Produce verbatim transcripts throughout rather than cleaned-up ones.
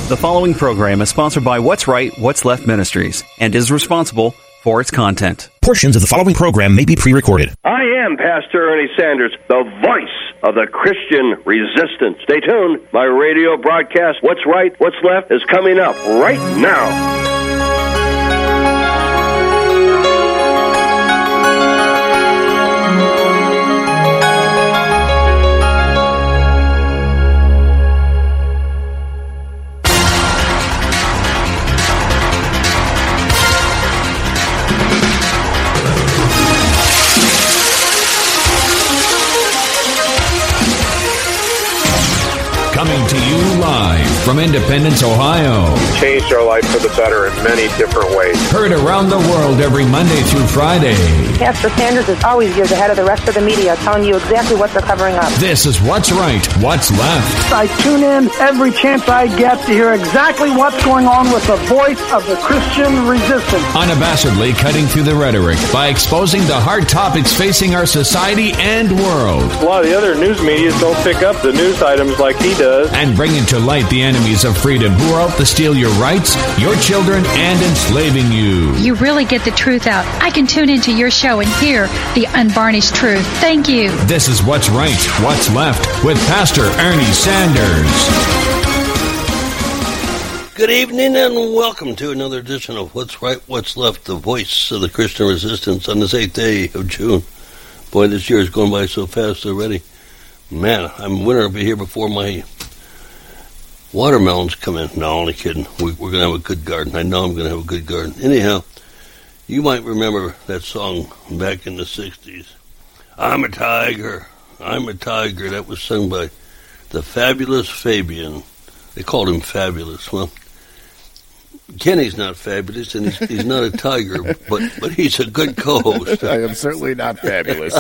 The following program is sponsored by What's Right, What's Left Ministries and is responsible for its content. Portions of the following program may be pre-recorded. I am Pastor Ernie Sanders, the voice of the Christian resistance. Stay tuned. My radio broadcast, What's Right, What's Left, is coming up right now. Coming to you live from Independence, Ohio. Changed our life for the better in many different ways. Heard around the world every Monday through Friday. Pastor Sanders is always years ahead of the rest of the media, telling you exactly what they're covering up. This is What's Right, What's Left. I tune in every chance I get to hear exactly what's going on with the voice of the Christian resistance. Unabashedly cutting through the rhetoric by exposing the hard topics facing our society and world. A lot of the other news media don't pick up the news items like he does. And bringing to light the enemies of freedom who are out to steal your rights, your children, and enslaving you. You really get the truth out. I can tune into your show and hear the unvarnished truth. Thank you. This is What's Right, What's Left with Pastor Ernie Sanders. Good evening and welcome to another edition of What's Right, What's Left, the voice of the Christian resistance on this eighth day of June. Boy, this year is going by so fast already. Man, I'm winter over here before my watermelons come in. No, only kidding. We, we're going to have a good garden. I know I'm going to have a good garden. Anyhow, you might remember that song back in the sixties. I'm a tiger. I'm a tiger. That was sung by the fabulous Fabian. They called him Fabulous. Well, Kenny's not fabulous, and he's, he's not a tiger, but, but he's a good co-host. I am certainly not fabulous.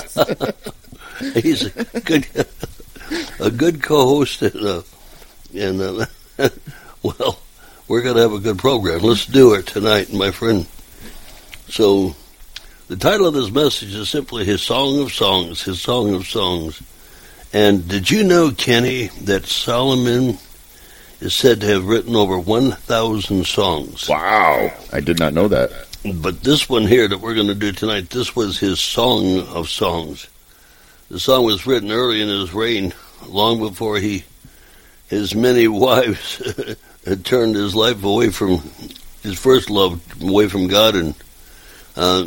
He's a good, a good co-host, and, uh, and uh, well, we're going to have a good program. Let's do it tonight, my friend. So, the title of this message is simply His Song of Songs, His Song of Songs. And did you know, Kenny, that Solomon is said to have written over one thousand songs? Wow, I did not know that. But this one here that we're going to do tonight, this was his Song of Songs. The song was written early in his reign, long before he, his many wives had turned his life away from his first love, away from God, and uh,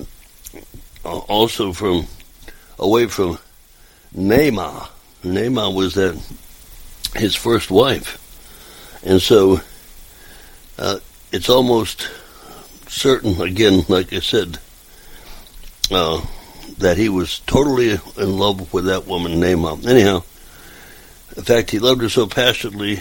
also from away from Naamah. Naamah was that his first wife, and so uh, it's almost certain, again, like I said, uh, that he was totally in love with that woman, Naamah. Anyhow, in fact, he loved her so passionately.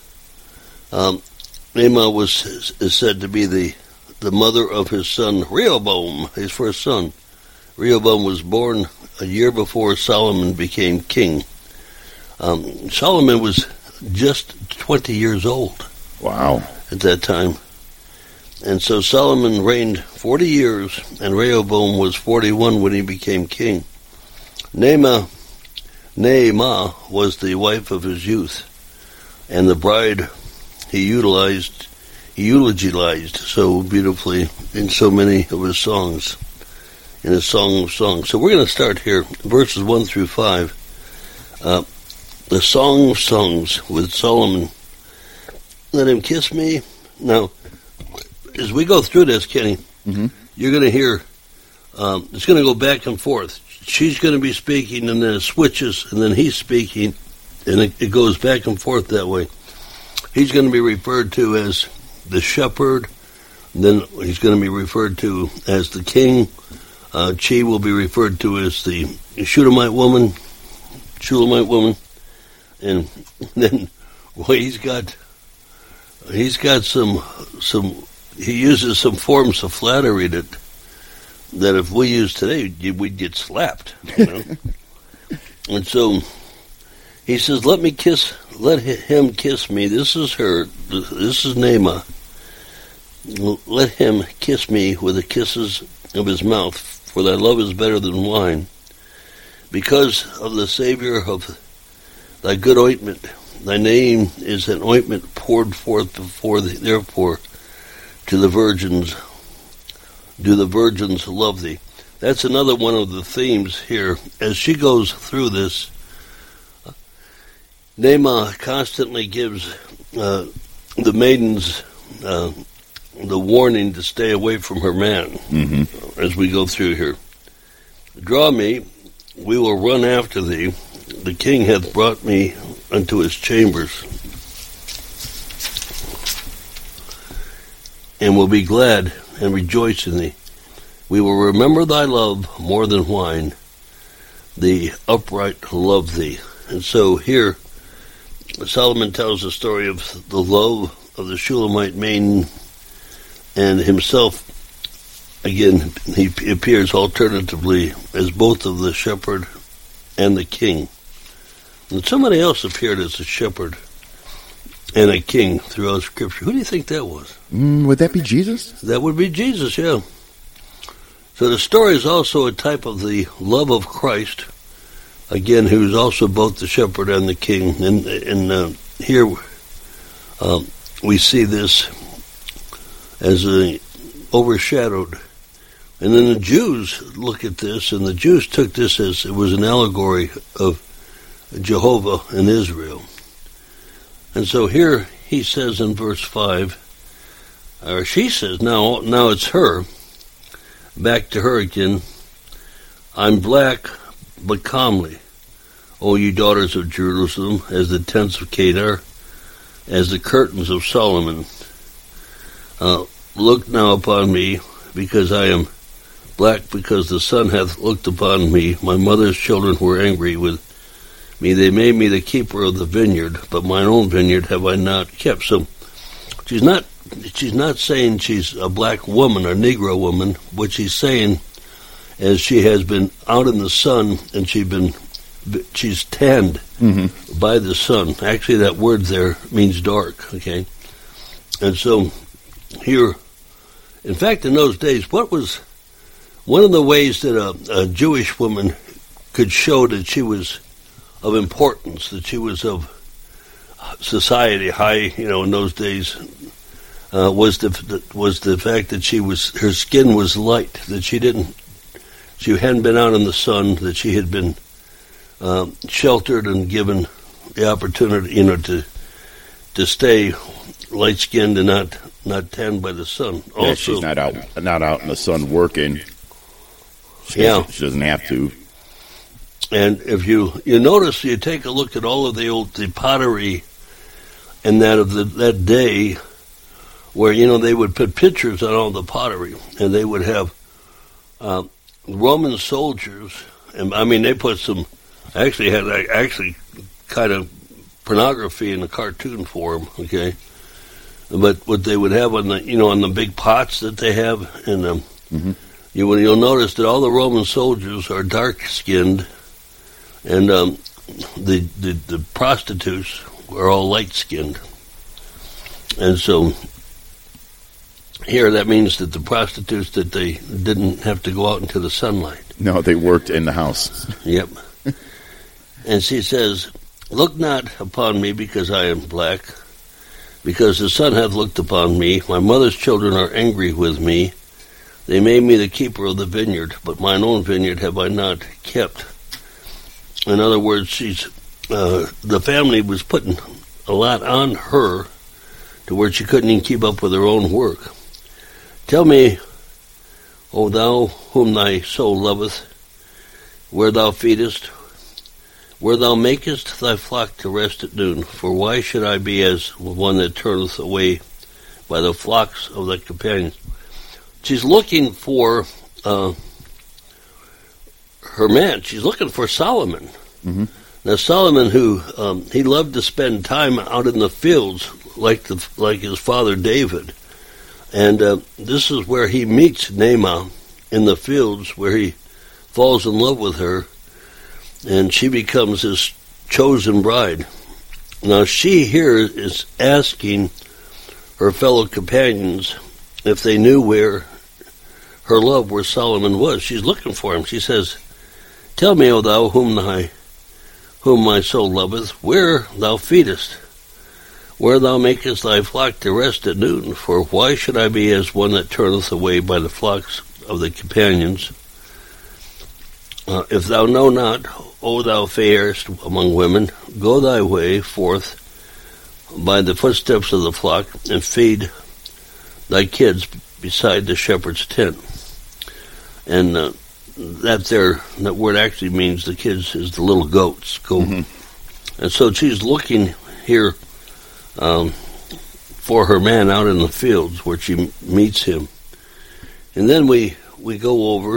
Um, Naamah was is said to be the, the mother of his son Rehoboam, his first son. Rehoboam was born a year before Solomon became king. Um, Solomon was just twenty years old. Wow. At that time. And so Solomon reigned forty years, and Rehoboam was forty-one when he became king. Naamah, Naamah was the wife of his youth, and the bride he utilized, he eulogized so beautifully in so many of his songs, in his Song of Songs. So we're going to start here, verses one through five. Uh, the Song of Songs with Solomon. Let him kiss me. Now, as we go through this, Kenny, mm-hmm. you're going to hear, um, it's going to go back and forth. She's going to be speaking, and then it switches, and then he's speaking, and it, it goes back and forth that way. He's going to be referred to as the shepherd, then he's going to be referred to as the king. Uh, she will be referred to as the Shulamite woman, Shulamite woman, and then, well, he's got, he's got some, some, he uses some forms of flattery that that if we use today, we'd get slapped. You know? And so he says, "Let me kiss, let him kiss me." This is her. This is Naamah. "Let him kiss me with the kisses of his mouth, for thy love is better than wine. Because of the Savior of thy good ointment, thy name is an ointment poured forth before thee. Therefore, to the virgins, do the virgins love thee. That's another one of the themes here. As she goes through this, Naamah constantly gives uh, the maidens uh, the warning to stay away from her man. Mm-hmm. As we go through here. Draw me, we will run after thee. The king hath brought me unto his chambers, and will be glad and rejoice in thee. We will remember thy love more than wine. The upright love thee. And so here, Solomon tells the story of the love of the Shulamite maiden, and himself, again, he appears alternatively as both of the shepherd and the king. And somebody else appeared as a shepherd and a king throughout Scripture. Who do you think that was? Mm, would that be Jesus? That would be Jesus, yeah. So the story is also a type of the love of Christ, again, who is also both the shepherd and the king. And, and uh, here uh, we see this as a overshadowed. And then the Jews look at this, and the Jews took this as it was an allegory of Jehovah and Israel. And so here he says in verse five, or she says, now, now it's her, back to her again, I'm black but comely, O you daughters of Jerusalem, as the tents of Kedar, as the curtains of Solomon. Uh, look now upon me, because I am black, because the sun hath looked upon me. My mother's children were angry with me. They made me the keeper of the vineyard, but mine own vineyard have I not kept. So she's not she's not saying she's a black woman or Negro woman. What she's saying is she has been out in the sun, and she's been she's tanned mm-hmm. by the sun. Actually, that word there means dark. Okay, and so here, in fact, in those days, what was one of the ways that a, a Jewish woman could show that she was of importance, that she was of society, high, you know, in those days, uh, was the was the fact that she was her skin was light, that she didn't, she hadn't been out in the sun, that she had been uh, sheltered and given the opportunity, you know, to to stay light skinned and not not tanned by the sun. Also, yeah, she's not out not out in the sun working. She yeah, she doesn't have to. And if you, you notice, you take a look at all of the old the pottery and that of the, that day, where, you know, they would put pictures on all the pottery, and they would have uh, Roman soldiers, and I mean, they put some, actually had actually kind of pornography in the cartoon form, okay? But what they would have on the, you know, on the big pots that they have, and um, mm-hmm. you, you'll notice that all the Roman soldiers are dark-skinned, and um, the, the the prostitutes were all light-skinned. And so here that means that the prostitutes, that they didn't have to go out into the sunlight. No, they worked in the house. Yep. And she says, look not upon me because I am black, because the sun hath looked upon me. My mother's children are angry with me. They made me the keeper of the vineyard, but mine own vineyard have I not kept. In other words, she's uh, the family was putting a lot on her to where she couldn't even keep up with her own work. Tell me, O thou whom thy soul loveth, where thou feedest, where thou makest thy flock to rest at noon. For why should I be as one that turneth away by the flocks of thy companions? She's looking for uh, her man. She's looking for Solomon. Mm-hmm. Now Solomon, who um, he loved to spend time out in the fields, like the like his father David, and uh, this is where he meets Naamah in the fields, where he falls in love with her, and she becomes his chosen bride. Now she here is asking her fellow companions if they knew where her love, where Solomon was. She's looking for him. She says, tell me, O thou whom thy whom my soul loveth, where thou feedest, where thou makest thy flock to rest at noon. For why should I be as one that turneth away by the flocks of the companions? Uh, if thou know not, O thou fairest among women, go thy way forth by the footsteps of the flock, and feed thy kids beside the shepherd's tent. And uh, that there, that word actually means the kids is the little goats. Go. Mm-hmm. And so she's looking here um, for her man out in the fields where she meets him. And then we, we go over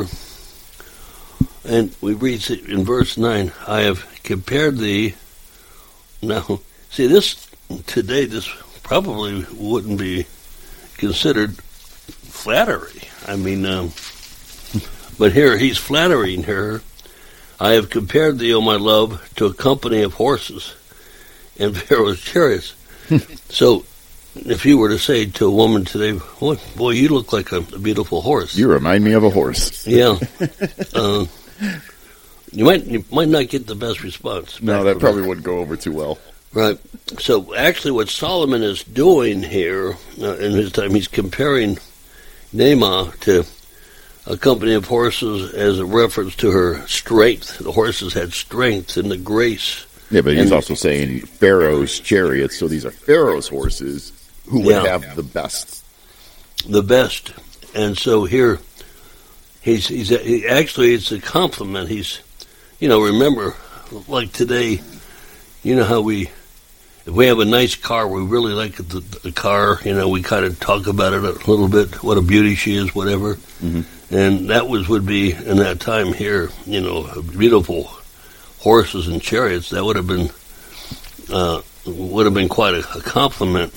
and we read in verse nine, I have compared thee. Now, see, this today, this probably wouldn't be considered flattery. I mean, um, but here he's flattering her. I have compared thee, O my love, to a company of horses and Pharaoh's chariots. So, if you were to say to a woman today, boy, boy you look like a, a beautiful horse. You remind me of a horse. Yeah. uh, you might you might not get the best response. No, that probably that. wouldn't go over too well. Right. So, actually, what Solomon is doing here uh, in his time, he's comparing Naamah to a company of horses as a reference to her strength. The horses had strength and the grace. Yeah, but he's and, also saying Pharaoh's chariots, so these are Pharaoh's horses who would yeah, have the best. The best. And so here, he's, he's he, actually, it's a compliment. He's, you know, remember, like today, you know how we, if we have a nice car, we really like the, the car, you know, we kind of talk about it a little bit, what a beauty she is, whatever. Mm-hmm. And that was would be, in that time here, you know, beautiful horses and chariots. That would have been, uh, would have been quite a, a compliment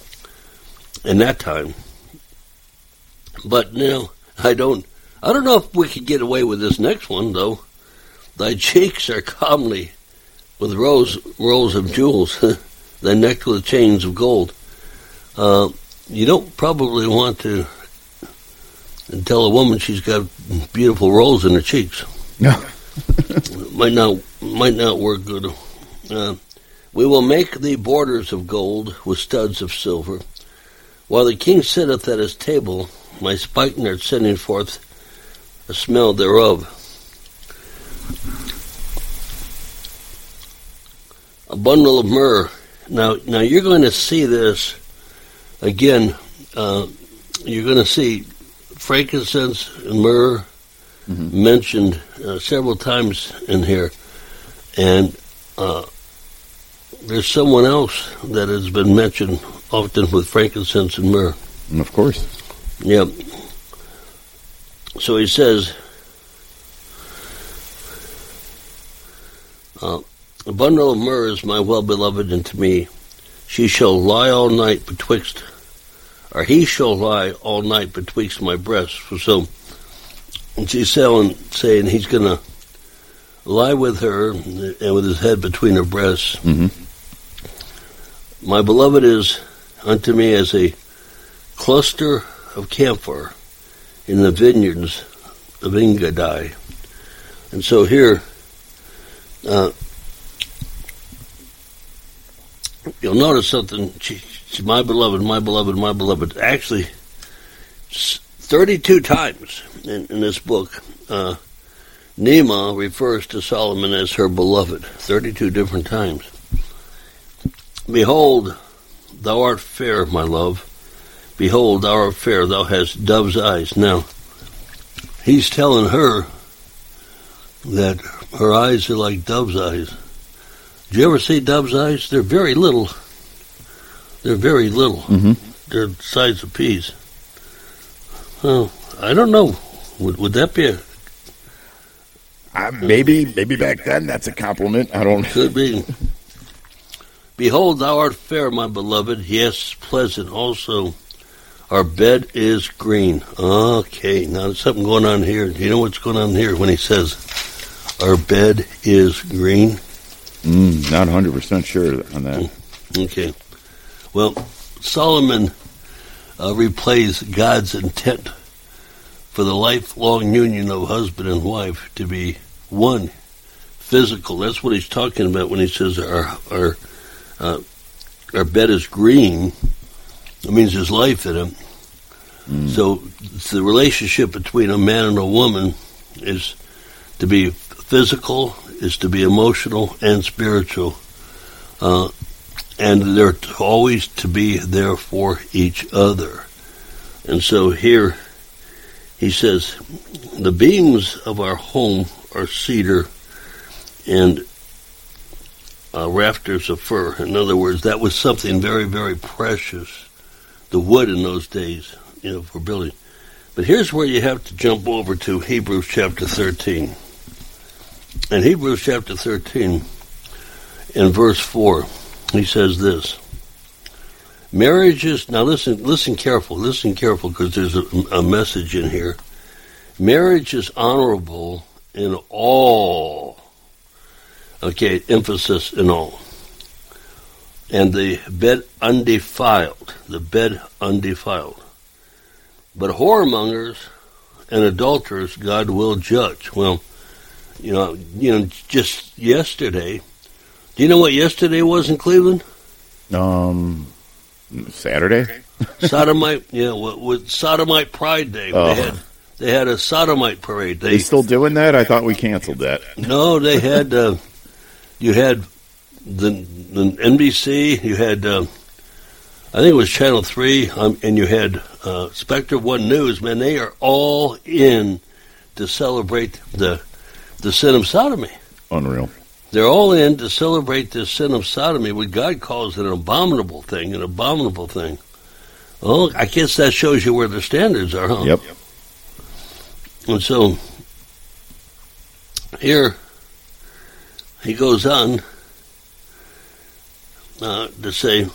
in that time. But, you know, I don't, I don't know if we could get away with this next one, though. Thy cheeks are comely with rows, rows of jewels, thy neck with chains of gold. Uh, you don't probably want to tell a woman she's got beautiful rolls in her cheeks. No. might not might not work good. Uh, we will make thee borders of gold with studs of silver. While the king sitteth at his table, my spikenard sending forth a smell thereof. A bundle of myrrh. Now, now you're going to see this again. Uh, you're going to see frankincense and myrrh mm-hmm. mentioned uh, several times in here, and uh, there's someone else that has been mentioned often with frankincense and myrrh. And of course. Yep. So he says, uh, a bundle of myrrh is my well-beloved unto me. She shall lie all night betwixt, or he shall lie all night betwixt my breasts. So she's saying, saying he's going to lie with her and with his head between her breasts. Mm-hmm. My beloved is unto me as a cluster of camphor in the vineyards of Engaddi. And so here, uh, you'll notice something. She, she, my beloved, my beloved, my beloved. Actually, thirty-two times in, in this book, uh, Naamah refers to Solomon as her beloved. thirty-two different times. Behold, thou art fair, my love. Behold, thou art fair. Thou hast dove's eyes. Now, he's telling her that her eyes are like dove's eyes. Did you ever see dove's eyes? They're very little. They're very little. Mm-hmm. They're the size of peas. Well, I don't know. Would would that be a... Uh, maybe, maybe back then that's a compliment. I don't know. Could be. Behold, thou art fair, my beloved. Yes, pleasant also. Our bed is green. Okay, now there's something going on here. Do you know what's going on here when he says, our bed is green? Mm, not one hundred percent sure on that. Okay. Well, Solomon uh, replays God's intent for the lifelong union of husband and wife to be one, physical. That's what he's talking about when he says our, our uh, our bed is green, it means there's life in it. Mm. So it's the relationship between a man and a woman is to be physical, is to be emotional and spiritual. Uh, and they're always to be there for each other. And so here he says, the beams of our home are cedar and uh, rafters of fir. In other words, that was something very, very precious, the wood in those days, you know, for building. But here's where you have to jump over to Hebrews chapter thirteen. In Hebrews chapter thirteen, in verse four, he says this. Marriages, now listen, listen careful, listen careful, because there's a, a message in here. Marriage is honorable in all. Okay, emphasis in all. And the bed undefiled, the bed undefiled. But whoremongers and adulterers God will judge. Well, you know, you know, just yesterday, do you know what yesterday was in Cleveland? Um, Saturday? Sodomite, yeah, with Sodomite Pride Day. Oh. They had they had a Sodomite parade. They, they still doing that? I thought we canceled that. No, they had, uh, you had the, the N B C, you had, uh, I think it was Channel three, um, and you had uh, Spectre One News. Man, they are all in to celebrate the the sin of sodomy. Unreal. They're all in to celebrate this sin of sodomy, what God calls an abominable thing, an abominable thing. Oh, I guess that shows you where their standards are, huh? Yep. And so, here, he goes on uh, to say,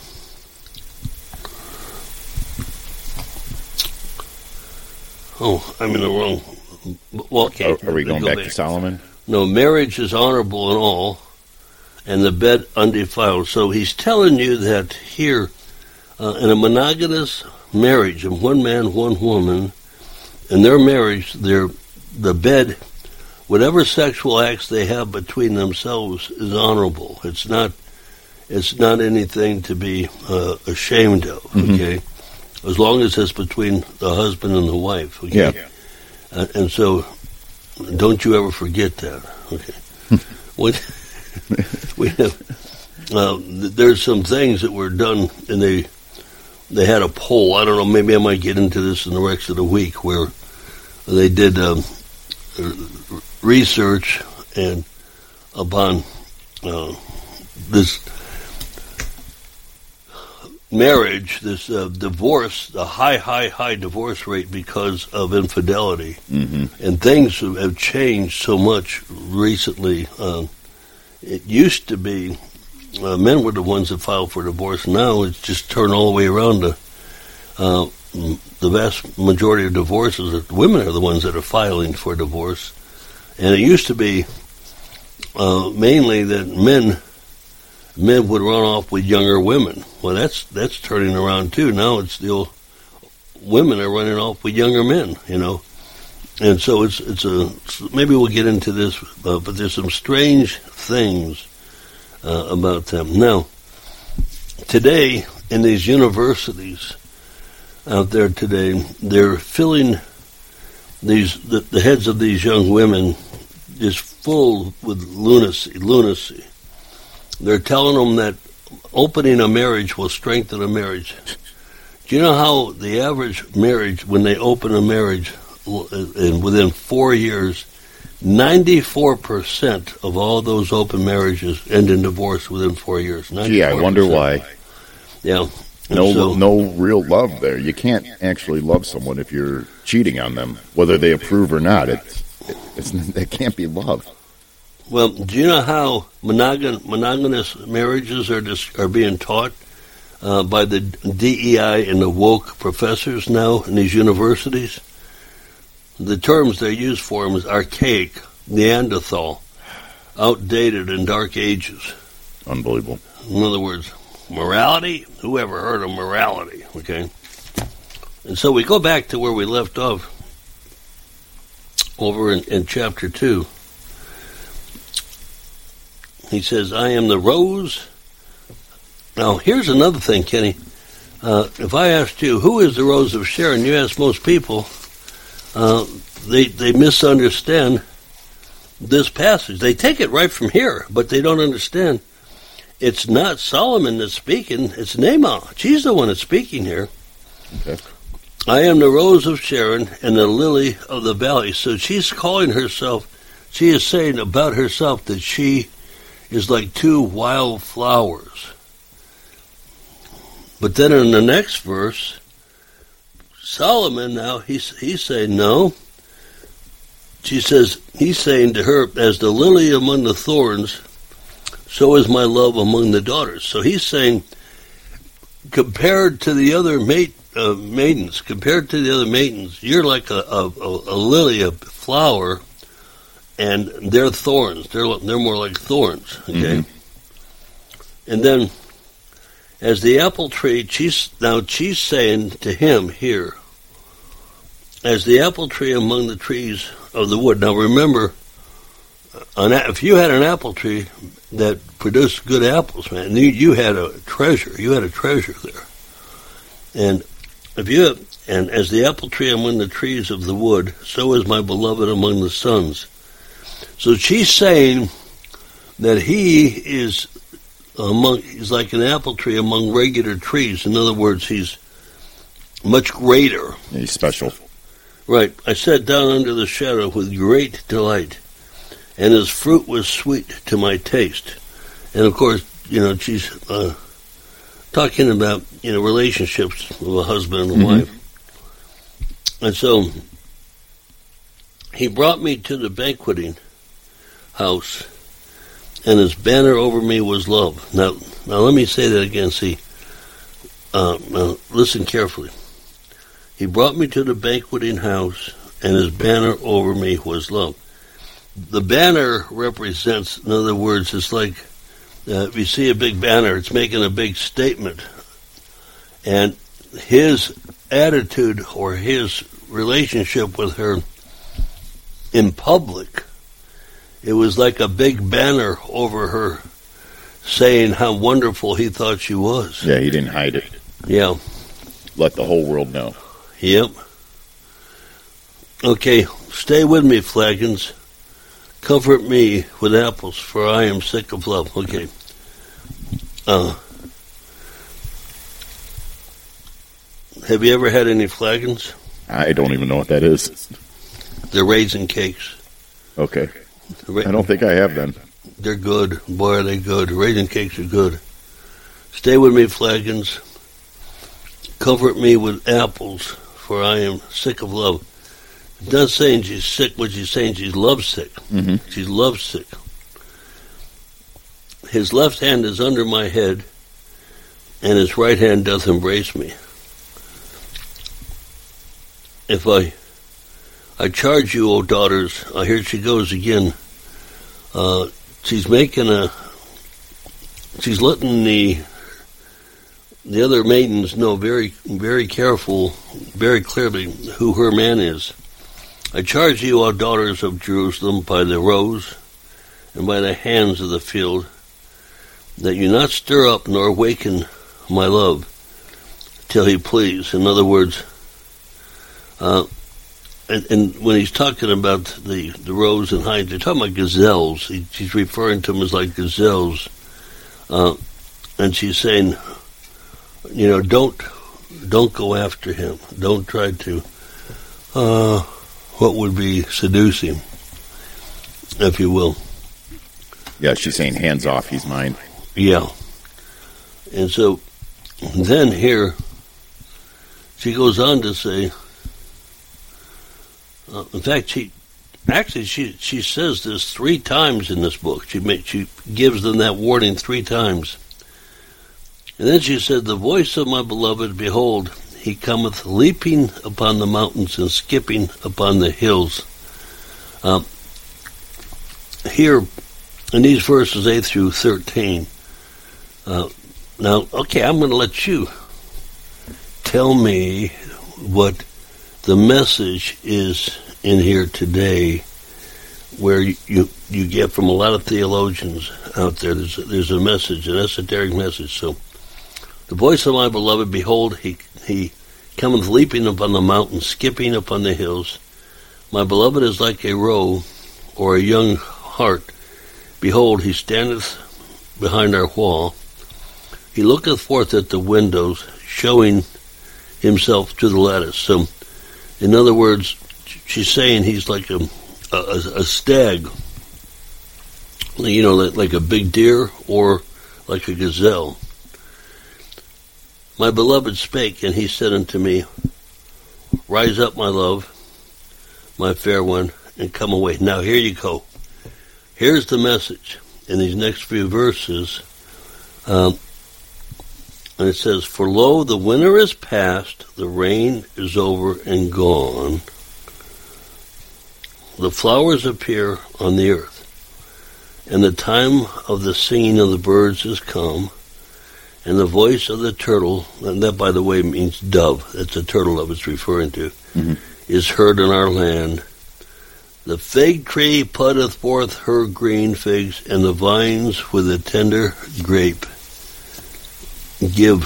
oh, I'm in the wrong, well, okay. Are, are we going go back, back to Solomon? No, marriage is honorable in all, and the bed undefiled. So he's telling you that here, uh, in a monogamous marriage of one man, one woman, in their marriage, their the bed, whatever sexual acts they have between themselves is honorable. It's not, it's not anything to be uh, ashamed of. Okay, mm-hmm. As long as it's between the husband and the wife. Okay? Yeah. Uh, and so, don't you ever forget that. Okay. we, we have, uh, there's some things that were done, and they they had a poll. I don't know. Maybe I might get into this in the rest of the week, where they did um, research and upon uh, this marriage, this uh, divorce, the high, high, high divorce rate because of infidelity. Mm-hmm. And things have changed so much recently. Uh, it used to be uh, men were the ones that filed for divorce. Now it's just turned all the way around to uh, the vast majority of divorces, are, women are the ones that are filing for divorce. And it used to be uh, mainly that men men would run off with younger women. Well, that's that's turning around too. Now it's still women are running off with younger men, you know. And so it's it's a maybe we'll get into this, uh, but there's some strange things uh, about them. Now, today in these universities out there today, they're filling these the, the heads of these young women is full with lunacy. Lunacy. They're telling them that opening a marriage will strengthen a marriage. Do you know how the average marriage, when they open a marriage, and within four years, ninety-four percent of all those open marriages end in divorce within four years. Gee, I wonder why. Yeah. No, so, no real love there. You can't actually love someone if you're cheating on them, whether they approve or not. It's, it's, it can't be love. Well, do you know how monogam- monogamous marriages are dis- are being taught uh, by the D E I and the woke professors now in these universities? The terms they use for them is archaic, Neanderthal, outdated, and dark ages. Unbelievable. In other words, morality? Who ever heard of morality? Okay. And so we go back to where we left off over in, in chapter two. He saes, I am the rose Now, here's another thing, Kenny. Uh, if I asked you, who is the Rose of Sharon, you ask most people, uh, they they misunderstand this passage. They take it right from here, but they don't understand. It's not Solomon that's speaking, it's Naamah. She's the one that's speaking here. Okay. I am the Rose of Sharon and the lily of the valley. So she's calling herself, she is saying about herself that she is like two wild flowers. But then in the next verse, Solomon now, he's, he's saying, no. She says, he's saying to her, as the lily among the thorns, so is my love among the daughters. So he's saying, compared to the other mate, uh, maidens, compared to the other maidens, you're like a, a, a lily, a flower, and they're thorns. They're they're more like thorns. Okay, mm-hmm. And then, as the apple tree, she's now she's saying to him here, as the apple tree among the trees of the wood. Now remember, an, if you had an apple tree that produced good apples, man, you, you had a treasure. You had a treasure there. And if you have, and as the apple tree among the trees of the wood, so is my beloved among the sons. So she's saying that he is among. He's like an apple tree among regular trees. In other words, he's much greater. He's special. Right. I sat down under the shadow with great delight, and his fruit was sweet to my taste. And of course, you know, she's uh, talking about, you know, relationships with a husband and a mm-hmm. wife. And so he brought me to the banqueting house, and his banner over me was love. Now, now let me say that again. See, uh, now listen carefully. He brought me to the banqueting house, and his banner over me was love. The banner represents, in other words, it's like uh, if you see a big banner, it's making a big statement. And his attitude or his relationship with her in public, it was like a big banner over her saying how wonderful he thought she was. Yeah, he didn't hide it. Yeah. Let the whole world know. Yep. Okay, stay with me, flagons. Comfort me with apples, for I am sick of love. Okay. Uh, have you ever had any flagons? I don't even know what that is. They're raisin cakes. Okay. Ra- I don't think I have them. They're good. Boy, are they good. Raisin cakes are good. Stay with me, flagons. Comfort me with apples, for I am sick of love. It's not saying she's sick, but she's saying she's lovesick. Mm-hmm. She's lovesick. His left hand is under my head, and his right hand doth embrace me. If I I charge you, O daughters, uh, here she goes again. Uh, she's making a, she's letting the the other maidens know very, very careful, very clearly who her man is. I charge you, O daughters of Jerusalem, by the roes and by the hands of the field, that you not stir up nor awaken my love till he please. In other words, uh, and, and when he's talking about the, the roes and hinds, they're talking about gazelles. He, she's referring to them as like gazelles. Uh, and she's saying, you know, don't don't go after him. Don't try to, uh, what would be seduce him, if you will. Yeah, she's saying, hands off, he's mine. Yeah. And so then here, she goes on to say, uh, in fact, she actually she she says this three times in this book. She make, she gives them that warning three times. And then she said, the voice of my beloved, behold, he cometh leaping upon the mountains and skipping upon the hills. Uh, here, in these verses eight through thirteen, uh, now, okay, I'm going to let you tell me what the message is in here today, where you, you, you get from a lot of theologians out there. There's a, there's a message, an esoteric message. So The voice of my beloved, behold, he he cometh leaping upon the mountains, skipping upon the hills. My beloved is like a roe or a young hart. Behold, he standeth behind our wall. He looketh forth at the windows, showing himself to the lattice. So, in other words, she's saying he's like a a, a stag, you know, like, like a big deer or like a gazelle. My beloved spake, and he said unto me, rise up, my love, my fair one, and come away. Now here you go. Here's the message in these next few verses. Um, and it says, for lo, the winter is past, the rain is over and gone. The flowers appear on the earth, and the time of the singing of the birds is come, and the voice of the turtle, and that, by the way, means dove, that's the turtle that it's referring to, mm-hmm. is heard in our land. The fig tree putteth forth her green figs, and the vines with a tender grape give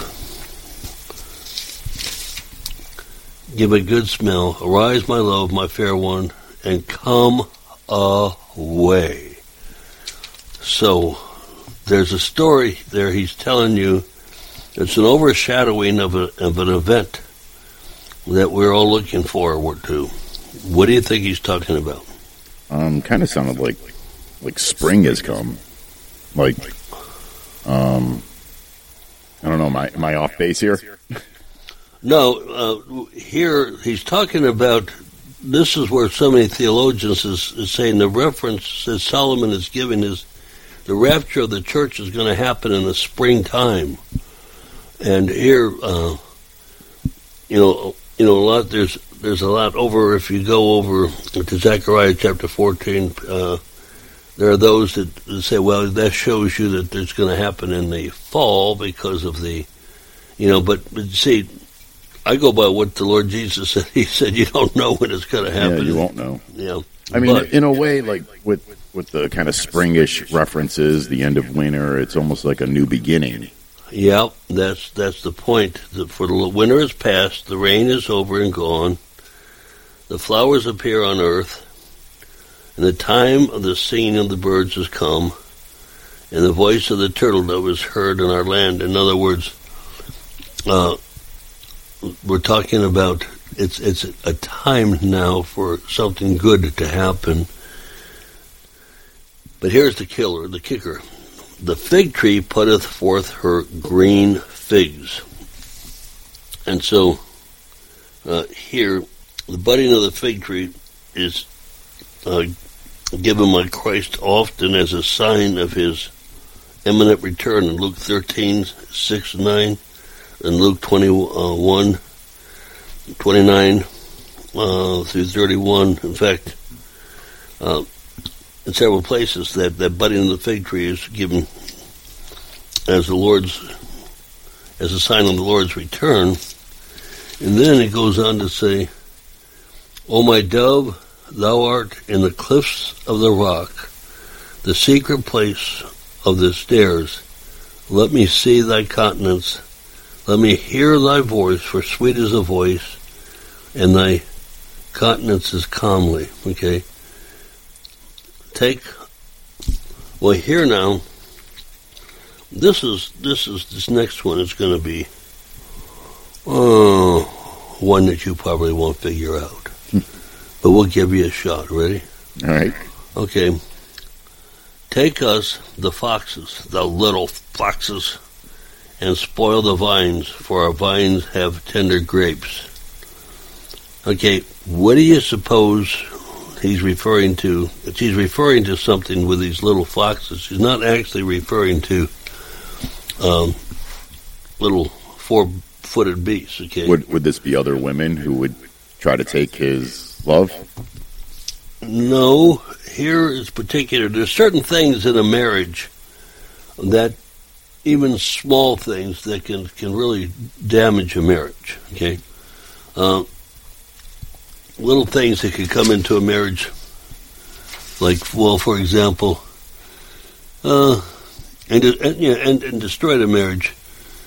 give a good smell. Arise, my love, my fair one, and come away. So, there's a story there he's telling you. It's an overshadowing of, a, of an event that we're all looking forward to. What do you think he's talking about? Um, kind of sounded like like spring has come. Like, um, I don't know. Am I, am I off base here? No. Uh, here he's talking about. This is where so many theologians is, is saying the reference that Solomon is giving is the rapture of the church is going to happen in the springtime. And here, uh, you know, you know, a lot. There's there's a lot over. If you go over to Zechariah chapter fourteen, uh, there are those that, that say, well, that shows you that it's going to happen in the fall because of the, you know. But, but see, I go by what the Lord Jesus said. He said, you don't know when it's going to happen. Yeah, you won't know. Yeah. I mean, but, in a way, like with with the kind of springish references, the end of winter, it's almost like a new beginning. Yeah, that's that's the point. The, for the winter is past, the rain is over and gone. The flowers appear on earth, and the time of the singing of the birds has come, and the voice of the turtle dove is heard in our land. In other words, uh, we're talking about it's it's a time now for something good to happen. But here's the killer, the kicker. The fig tree putteth forth her green figs. And so, uh, here, the budding of the fig tree is uh, given by Christ often as a sign of his imminent return in Luke thirteen, six, nine, and Luke twenty-one, twenty-nine uh, through thirty-one. In fact, uh, in several places that, that budding of the fig tree is given as the Lord's, as a sign of the Lord's return. And then it goes on to say, O my dove, thou art in the cliffs of the rock, the secret place of the stairs. Let me see thy countenance. Let me hear thy voice, for sweet is the voice, and thy countenance is comely. Okay? Take, well, here now, this is, this is, this next one is going to be, oh, one that you probably won't figure out. But we'll give you a shot. Ready? All right. Okay. Take us, the foxes, the little foxes, and spoil the vines, for our vines have tender grapes. Okay, what do you suppose he's referring to? If he's referring to something with these little foxes, he's not actually referring to um, little four-footed beasts, okay? Would would this be other women who would try to take his love? No, here is particular. There's certain things in a marriage that, even small things, that can, can really damage a marriage, okay? Uh, little things that could come into a marriage, like, well, for example, uh, and, and, yeah, and, and destroy the marriage.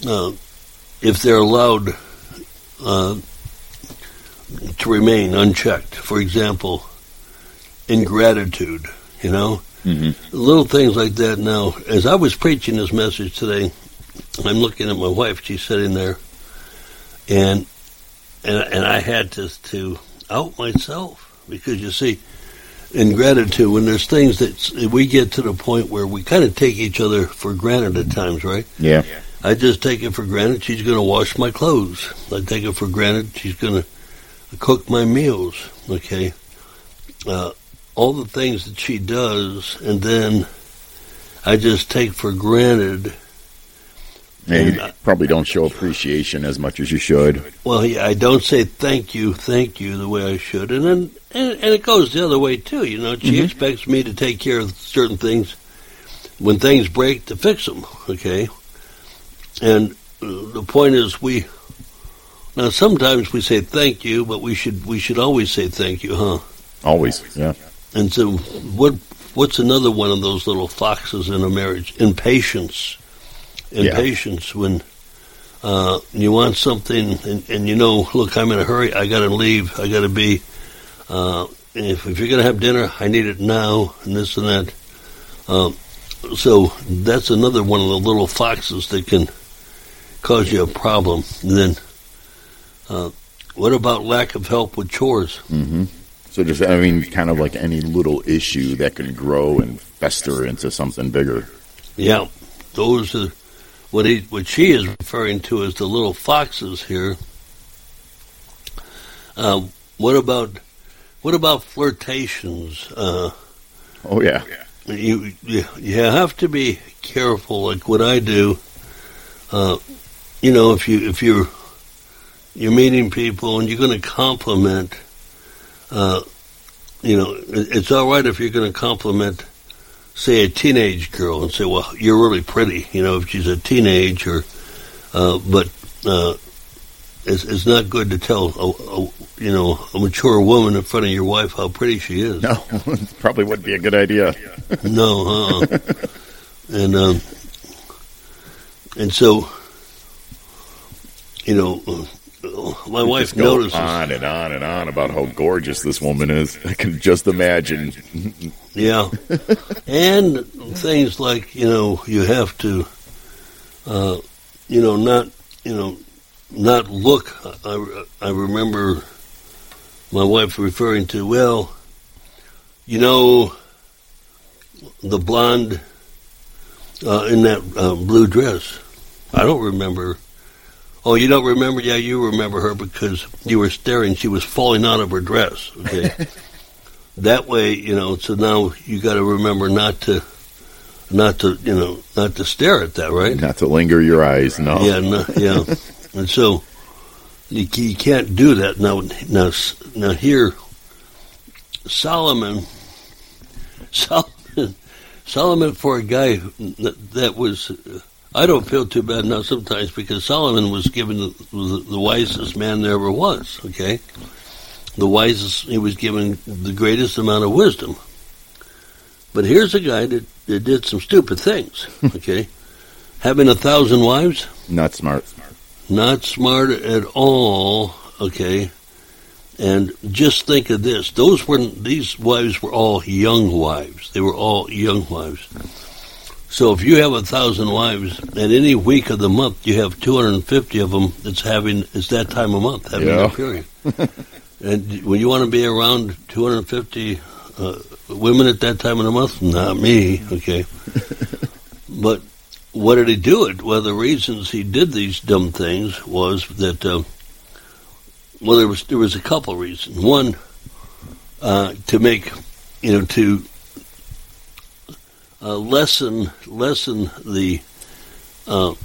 uh, if they're allowed uh, to remain unchecked. For example, ingratitude, you know, mm-hmm. little things like that. Now, as I was preaching this message today, I'm looking at my wife. She's sitting there, and and and I had to to out myself, because you see, ingratitude, when there's things that we get to the point where we kind of take each other for granted at times, right? Yeah. I just take it for granted she's going to wash my clothes. I take it for granted she's going to cook my meals, okay? Uh, all the things that she does, and then I just take for granted. And you probably don't show appreciation as much as you should. Well, yeah, I don't say thank you, thank you the way I should. And then, and, and it goes the other way, too. You know, she mm-hmm. expects me to take care of certain things when things break, to fix them, okay? And uh, the point is, we, now sometimes we say thank you, but we should we should always say thank you, huh? Always, yeah. And so what what's another one of those little foxes in a marriage? Impatience. Impatience, yeah. When uh, you want something and, and you know, look, I'm in a hurry, I got to leave, I got to be, uh, if, if you're going to have dinner, I need it now, and this and that. Uh, so that's another one of the little foxes that can cause you a problem. And then, uh, what about lack of help with chores? Mm-hmm. So just, I mean, kind of like any little issue that can grow and fester into something bigger. Yeah, those are what he, what she is referring to as the little foxes here. Uh, what about what about flirtations? Uh, oh yeah, you, you you have to be careful. Like what I do, uh, you know, if you if you're you're meeting people and you're going to compliment, uh, you know, it's all right if you're going to compliment, say, a teenage girl, and say, well, you're really pretty, you know, if she's a teenager, uh, but uh, it's, it's not good to tell, a, a, you know, a mature woman in front of your wife how pretty she is. No, probably wouldn't be a good idea. No, huh? And, um, and so, you know, my you wife just go notices. on and on and on about how gorgeous this woman is. I can just imagine. Yeah. And things like, you know, you have to, uh, you know, not, you know, not look. I, I remember my wife referring to, well, you know, the blonde uh, in that uh, blue dress. I don't remember. Oh, you don't remember? Yeah, you remember her because you were staring. She was falling out of her dress, okay? That way, you know, so now you got to remember not to, not to, you know, not to stare at that, right? Not to linger your eyes, no. Yeah, no, yeah. And so you, you can't do that. Now, now, now here, Solomon, Solomon, Solomon for a guy that, that was, uh, I don't feel too bad now sometimes because Solomon was given the, the, the wisest man there ever was, okay? The wisest, he was given the greatest amount of wisdom. But here's a guy that, that did some stupid things, okay? Having a thousand wives? Not smart. Not smart at all, okay? And just think of this. Those were, these wives were all young wives. They were all young wives. So if you have a thousand wives, at any week of the month, you have two hundred fifty of them that's having, it's that time of month, having yeah. their period. And when you want to be around two hundred fifty uh, women at that time of the month, not me, okay. But what did he do it? Well, the reasons he did these dumb things was that, uh, well, there was there was a couple reasons. One, uh, to make, you know, to uh, lessen lessen the, uh,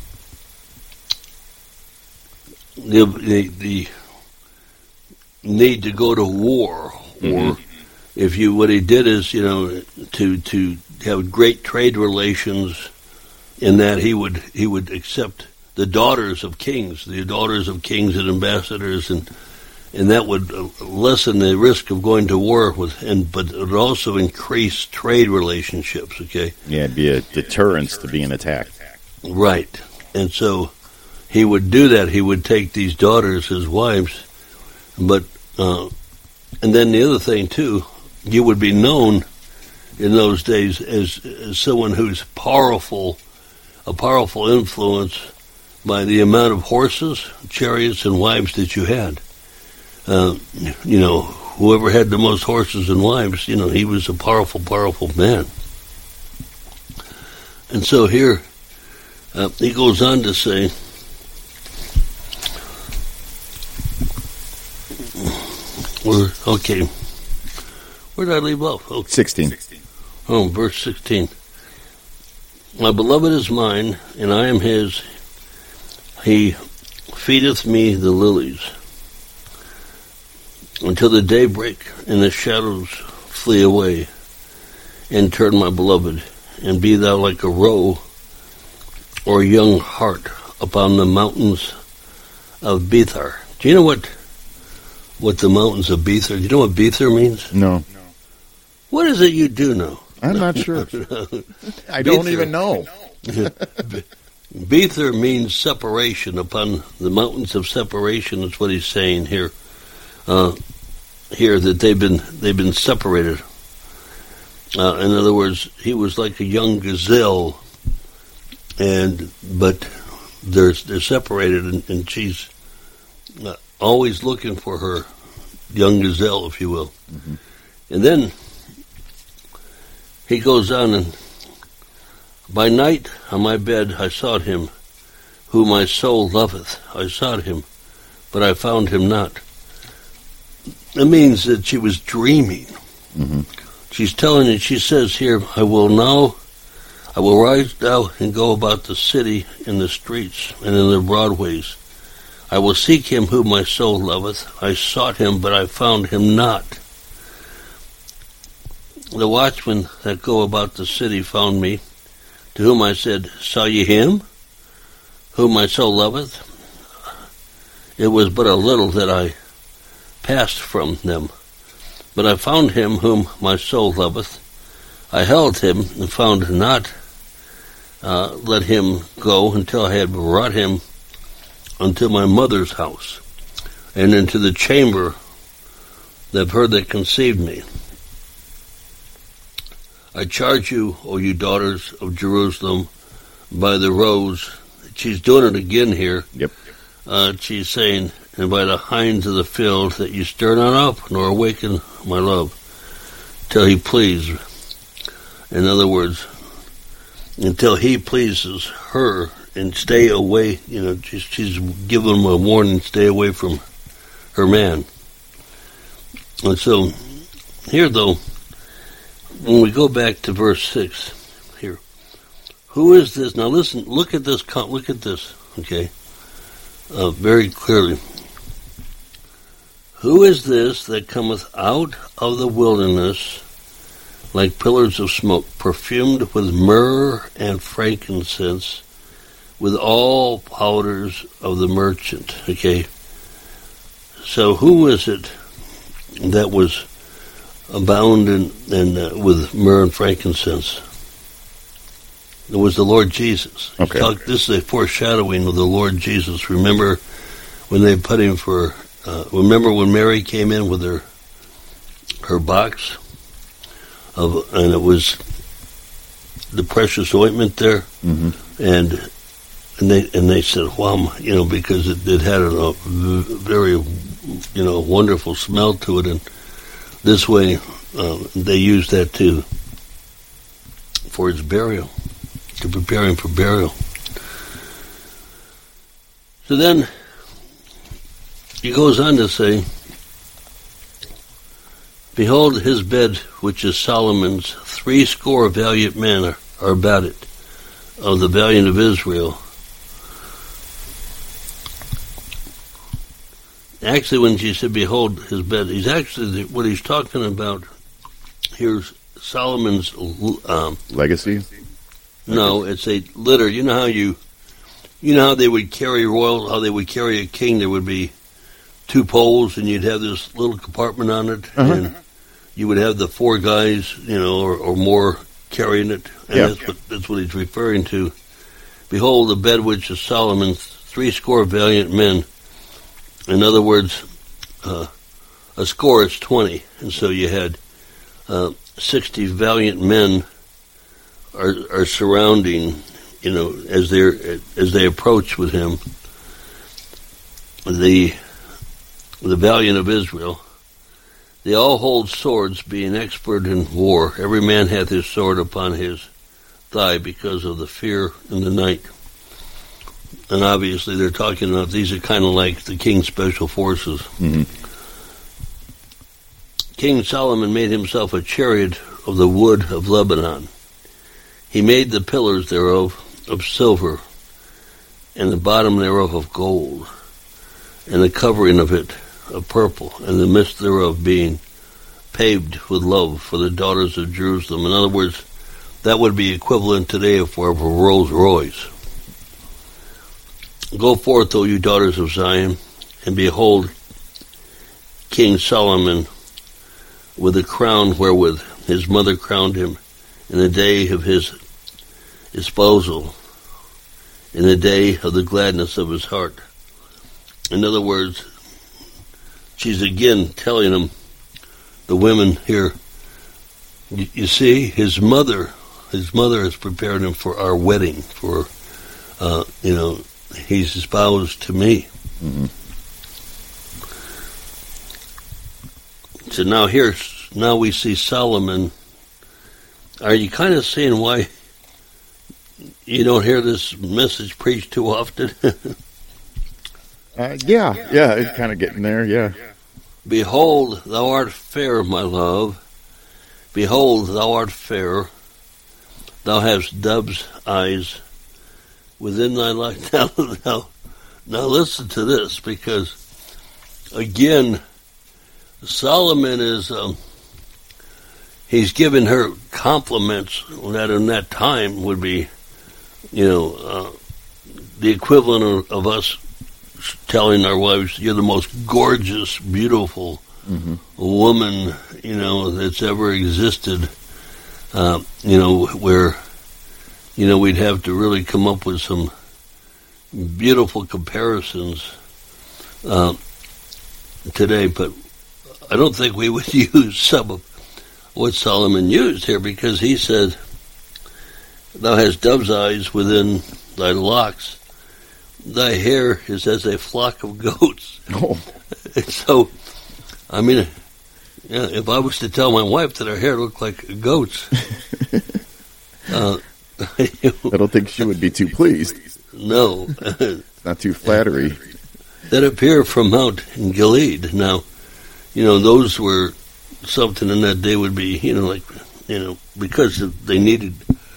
the the the need to go to war, mm-hmm. or if you what he did is, you know, to to have great trade relations. In that he would he would accept the daughters of kings, the daughters of kings and ambassadors, and and that would lessen the risk of going to war with, and but it would also increase trade relationships. Okay, yeah, it'd be a deterrence to being attacked. Right, and so he would do that. He would take these daughters as wives, but uh, and then the other thing too, you would be known in those days as, as someone who's powerful, a powerful influence by the amount of horses, chariots, and wives that you had. Uh, you know, whoever had the most horses and wives, you know, he was a powerful, powerful man. And so here, uh, he goes on to say, we're, okay, where did I leave off? Okay. sixteen. Oh, verse sixteen. My beloved is mine, and I am his. He feedeth me the lilies until the day break and the shadows flee away. And turn, my beloved, and be thou like a roe or a young hart upon the mountains of Bether. Do you know what what the mountains of Bether? Do you know what Bether means? No. What is it you do know? I'm not sure. I don't Bether. even know. Bether means separation. Upon the mountains of separation is what he's saying here. Uh, here that they've been they've been separated. Uh, in other words, he was like a young gazelle, and but they're they're separated, and, and she's uh, always looking for her young gazelle, if you will. Mm-hmm. And then he goes on, and by night on my bed I sought him, who my soul loveth. I sought him, but I found him not. It means that she was dreaming. Mm-hmm. She's telling you, she says here, I will now, I will rise now and go about the city in the streets and in the broadways. I will seek him whom my soul loveth. I sought him, but I found him not. The watchmen that go about the city found me, to whom I said, saw ye him, whom my soul loveth? It was but a little that I passed from them, but I found him whom my soul loveth. I held him and found not, uh, let him go until I had brought him unto my mother's house, and into the chamber of her that conceived me. I charge you, O you daughters of Jerusalem, by the roes. She's doing it again here. Yep. Uh, she's saying, and by the hinds of the field, that you stir not up, nor awaken my love, till he please. In other words, until he pleases her, and stay away, you know, she's, she's giving him a warning, stay away from her man. And so, here though, when we go back to verse six, here, who is this? Now listen, look at this, look at this, okay, uh, very clearly. Who is this that cometh out of the wilderness like pillars of smoke, perfumed with myrrh and frankincense, with all powders of the merchant? Okay, so who is it that was abound in, in, uh, with myrrh and frankincense? It was the Lord Jesus. Okay. Talk, this is a foreshadowing of the Lord Jesus. Remember when they put him for, uh, remember when Mary came in with her her box of, and it was the precious ointment there, mm-hmm. and and they and they said, "Wow," you know, because it, it had a, a very, you know, wonderful smell to it, and this way uh, they used that too for his burial, to prepare him for burial. So then he goes on to say, behold his bed, which is Solomon's, three score valiant men are, are about it, of the valiant of Israel. Actually, when she said, behold his bed, he's actually, what he's talking about here's Solomon's um, legacy. No, it's a litter. You know how you, you know how they would carry royal, how they would carry a king. There would be two poles, and you'd have this little compartment on it, uh-huh. and you would have the four guys, you know, or, or more carrying it. And yeah. that's what that's what he's referring to. Behold, the bed which is Solomon's, three score valiant men. In other words, uh, a score is twenty, and so you had uh, sixty valiant men are, are surrounding, you know, as they as they approach with him, the the valiant of Israel. They all hold swords, being expert in war. Every man hath his sword upon his thigh because of the fear in the night. And obviously they're talking about, these are kind of like the king's special forces. Mm-hmm. King Solomon made himself a chariot of the wood of Lebanon. He made the pillars thereof of silver, and the bottom thereof of gold, and the covering of it of purple, and the midst thereof being paved with love for the daughters of Jerusalem. In other words, that would be equivalent today for a Rolls Royce. Go forth, O you daughters of Zion, and behold King Solomon with a crown wherewith his mother crowned him in the day of his espousal, in the day of the gladness of his heart. In other words, she's again telling him, the women here, you, you see, his mother, his mother has prepared him for our wedding, for, uh, you know, he's espoused to me. Mm-hmm. So now here, now we see Solomon. Are you kind of seeing why you don't hear this message preached too often? uh, yeah, yeah, it's kind of getting there, yeah. Behold, thou art fair, my love. Behold, thou art fair. Thou hast dove's eyes within thy life. Now, now, now listen to this, because, again, Solomon is, um, he's given her compliments that in that time would be, you know, uh, the equivalent of, of us telling our wives, you're the most gorgeous, beautiful mm-hmm. woman, you know, that's ever existed. Uh, you know, where, you know, we'd have to really come up with some beautiful comparisons uh, today, but I don't think we would use some of what Solomon used here, because he said, thou hast dove's eyes within thy locks. Thy hair is as a flock of goats. Oh. So, I mean, yeah, if I was to tell my wife that her hair looked like goats, uh, I don't think she would be too pleased. No. Not too flattery. That appear from Mount Gilead. Now, you know, those were something in that day would be, you know, like, you know, because they needed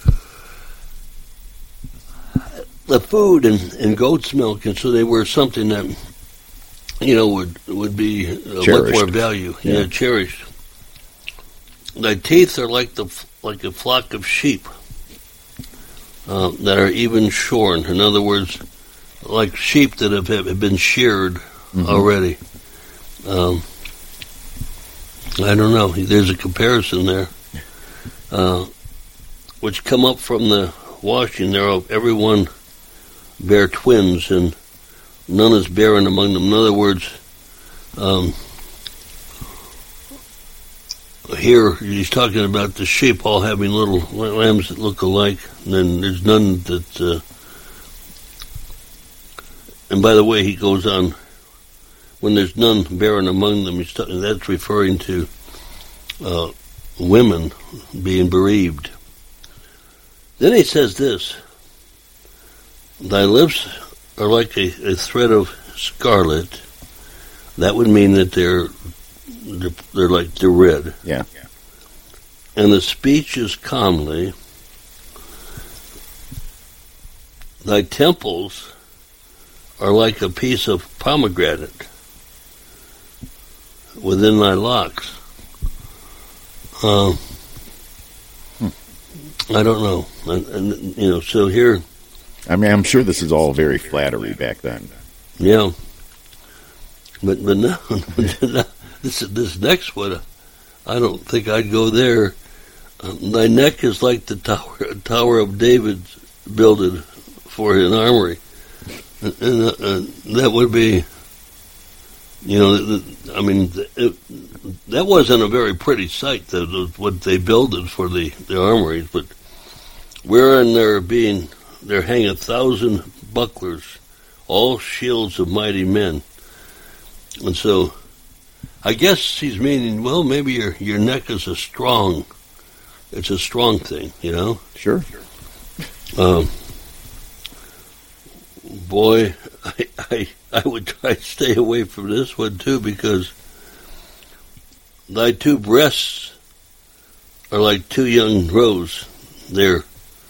the food and, and goat's milk, and so they were something that, you know, would would be uh, much more value, yeah. yeah, cherished. Thy teeth are like the like a flock of sheep uh, that are even shorn. In other words, like sheep that have, have been sheared mm-hmm. already. Um, I don't know. There's a comparison there, uh, which come up from the washing thereof. Everyone bear twins, and none is barren among them. In other words, um, here he's talking about the sheep all having little lambs that look alike, and then there's none that. Uh, and by the way, he goes on. When there's none barren among them, he's talking, that's referring to uh, women being bereaved. Then he says this: thy lips are like a, a thread of scarlet. That would mean that they're they're, they're like they're red. Yeah. And the speech is comely. Thy temples are like a piece of pomegranate within thy locks. Uh, hmm. I don't know, and, and you know, so here. I mean, I'm sure this is all very flattery back then. Yeah, but but now this this next one, I don't think I'd go there. Um, thy neck is like the tower tower of David builded for an armory. And, uh, uh, that would be, you know, the, I mean, it, that wasn't a very pretty sight, the, the, what they builded for the, the armories, but wherein they're being, there hang a thousand bucklers, all shields of mighty men. And so, I guess he's meaning, well, maybe your your neck is a strong, it's a strong thing, you know? Sure. Um, boy, I, I I would try to stay away from this one too, because thy two breasts are like two young roes. They're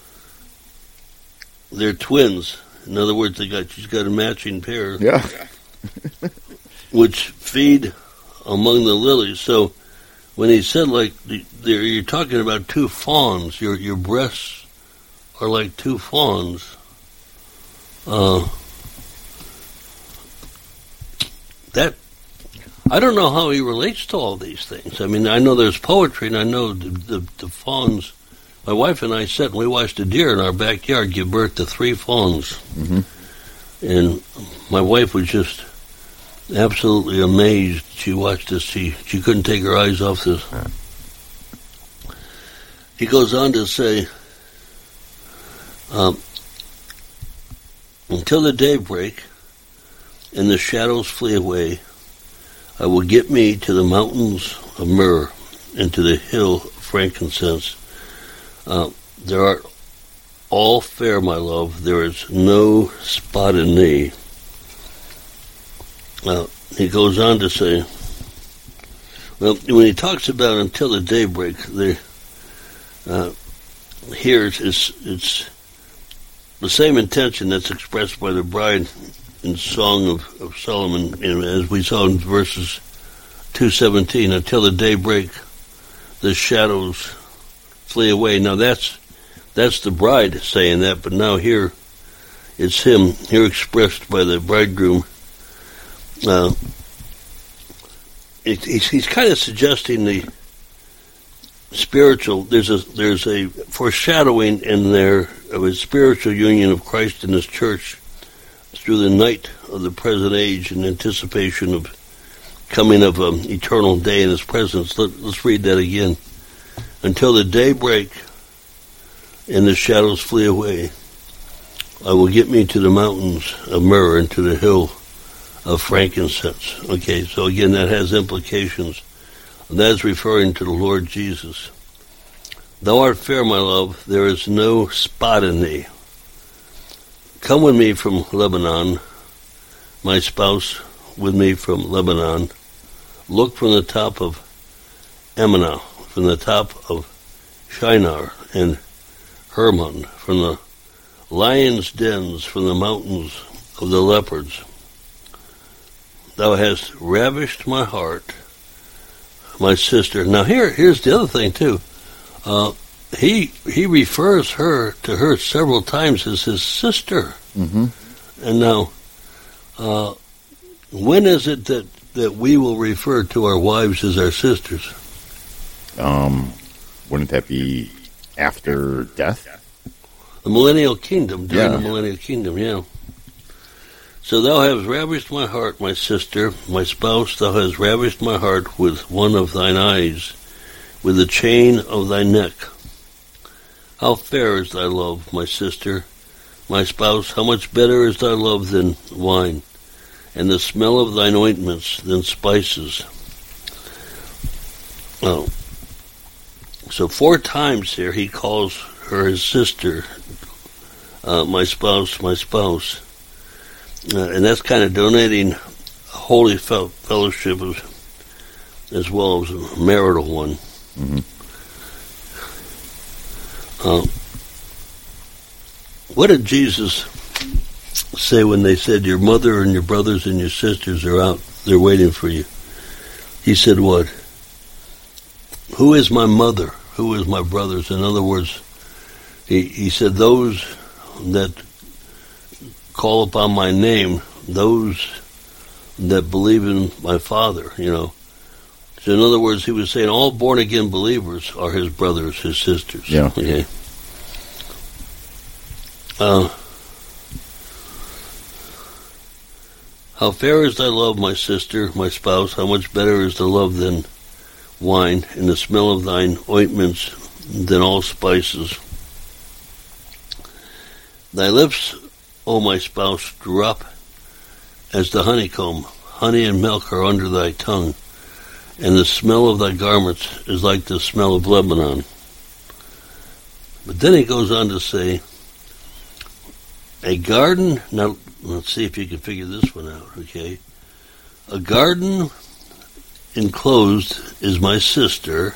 they're twins. In other words, they got she's got a matching pair. Yeah. Which feed among the lilies. So when he said like there, you're talking about two fawns. Your your breasts are like two fawns. Uh, that I don't know how he relates to all these things. I mean, I know there's poetry, and I know the, the, the fawns. My wife and I sat and we watched a deer in our backyard give birth to three fawns, mm-hmm. and my wife was just absolutely amazed. She watched this. She she couldn't take her eyes off this. He goes on to say, um, until the daybreak and the shadows flee away, I will get me to the mountains of myrrh and to the hill of frankincense. Uh, there art all fair, my love. There is no spot in thee. Now, he goes on to say, well, when he talks about until the daybreak, the, uh, here it's, it's, it's the same intention that's expressed by the bride in Song of, of Solomon, you know, as we saw in verses two seventeen, until the daybreak, the shadows flee away. Now that's that's the bride saying that, but now here it's him, here expressed by the bridegroom. Uh, it, he's, he's kind of suggesting the spiritual. There's a there's a foreshadowing in there of a spiritual union of Christ and His church through the night of the present age in anticipation of coming of an eternal day in His presence. Let, let's read that again. Until the day break and the shadows flee away, I will get me to the mountains of myrrh and to the hill of frankincense. Okay, so again, that has implications. That is referring to the Lord Jesus. Thou art fair, my love. There is no spot in thee. Come with me from Lebanon, my spouse with me from Lebanon. Look from the top of Emanah, from the top of Shinar and Hermon, from the lions' dens, from the mountains of the leopards. Thou hast ravished my heart, my sister. Now here, here's the other thing too. Uh, he he refers her to her several times as his sister. Mm-hmm. And now, uh, when is it that, that we will refer to our wives as our sisters? Um, wouldn't that be after death? The millennial kingdom, during yeah. the millennial kingdom, yeah. So thou hast ravished my heart, my sister, my spouse, thou hast ravished my heart with one of thine eyes, with the chain of thy neck. How fair is thy love, my sister, my spouse, how much better is thy love than wine, and the smell of thine ointments than spices. Oh. So four times here he calls her his sister, uh, my spouse, my spouse. Uh, and that's kind of donating a holy fel- fellowship as, as well as a marital one. Mm-hmm. Uh, what did Jesus say when they said, your mother and your brothers and your sisters are out, they're waiting for you? He said what? Who is my mother? Who is my brothers? In other words, he, he said those that call upon my name, those that believe in my Father, you know. So in other words, he was saying all born-again believers are his brothers, his sisters. Yeah. Okay. Uh, How fair is thy love, my sister, my spouse, how much better is the love than wine, and the smell of thine ointments than all spices. Thy lips, O my spouse, drop as the honeycomb. Honey and milk are under thy tongue, and the smell of thy garments is like the smell of Lebanon. But then he goes on to say, a garden, now let's see if you can figure this one out, okay? A garden enclosed is my sister,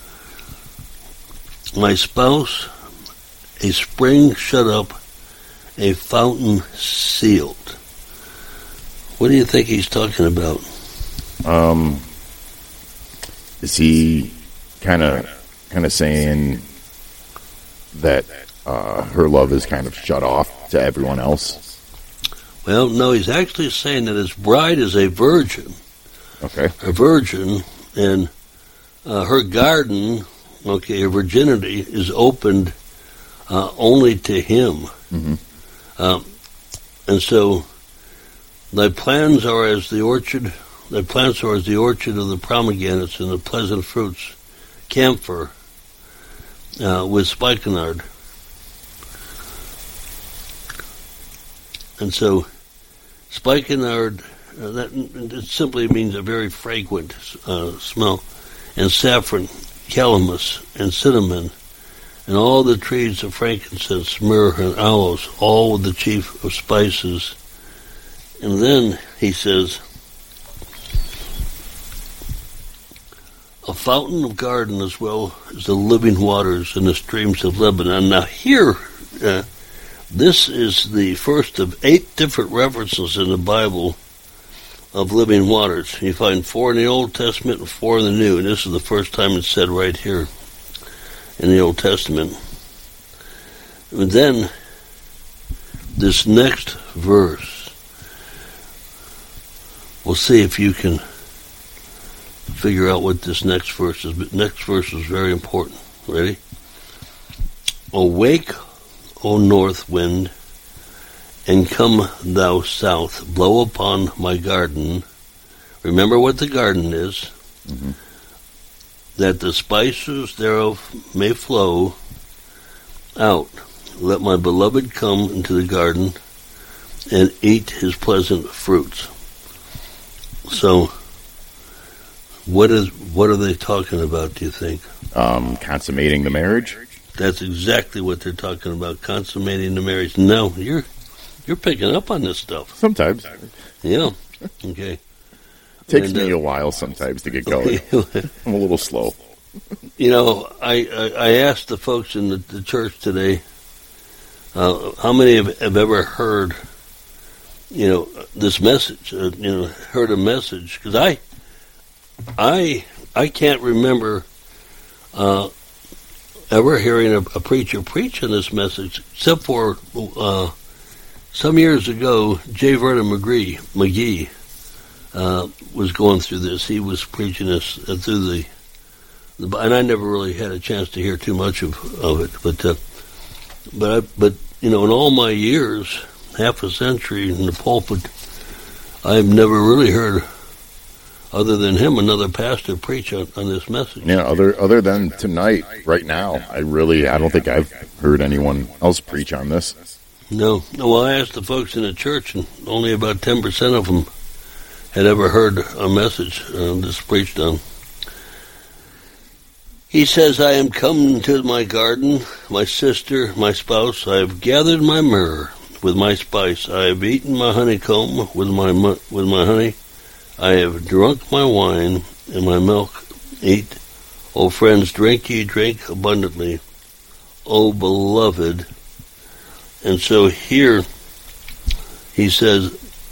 my spouse, a spring shut up, a fountain sealed. What do you think he's talking about? Um, is he kind of kind of saying that uh, her love is kind of shut off to everyone else? Well, no, he's actually saying that his bride is a virgin. Okay. A virgin, and uh, her garden, okay, her virginity is opened uh, only to him. Mm-hmm. Um, and so, thy plans are as the orchard, thy plants are as the orchard of the pomegranates and the pleasant fruits, camphor uh, with spikenard. And so, spikenard, uh, that it simply means a very fragrant uh, smell, and saffron, calamus, and cinnamon, and all the trees of frankincense, myrrh, and aloes, all with the chief of spices. And then he says, a fountain of garden as well as the living waters and the streams of Lebanon. Now here, uh, this is the first of eight different references in the Bible of living waters. You find four in the Old Testament and four in the New, and this is the first time it's said right here in the Old Testament. And then, this next verse, we'll see if you can figure out what this next verse is. But next verse is very important. Ready? Awake, O north wind, and come thou south, blow upon my garden. Remember what the garden is. Mm-hmm. That the spices thereof may flow out. Let my beloved come into the garden and eat his pleasant fruits. So, what is what are they talking about, do you think? Um, consummating the marriage? That's exactly what they're talking about, consummating the marriage. No, you're you're picking up on this stuff. Sometimes. Yeah. Okay. Takes and, me uh, a while sometimes to get going. I'm a little slow. You know, I, I, I asked the folks in the, the church today, uh, how many have, have ever heard, you know, this message, uh, you know, heard a message? Because I, I, I can't remember uh, ever hearing a, a preacher preach on this message, except for uh, some years ago, J. Vernon McGee, McGee uh, was going through this. He was preaching this uh, through the, the, and I never really had a chance to hear too much of, of it. But, uh, but, I, but you know, in all my years, half a century in the pulpit, I've never really heard, other than him, another pastor preach on, on this message. Yeah, other other than tonight, right now, I really, I don't think I've heard anyone else preach on this. No. No, well, I asked the folks in the church, and only about ten percent of them had ever heard a message uh, this preached on. He says, I am come to my garden, my sister, my spouse. I have gathered my myrrh with my spice. I have eaten my honeycomb with my with my honey. I have drunk my wine and my milk. Eat, O friends, drink ye, drink abundantly, O beloved. And so here he says,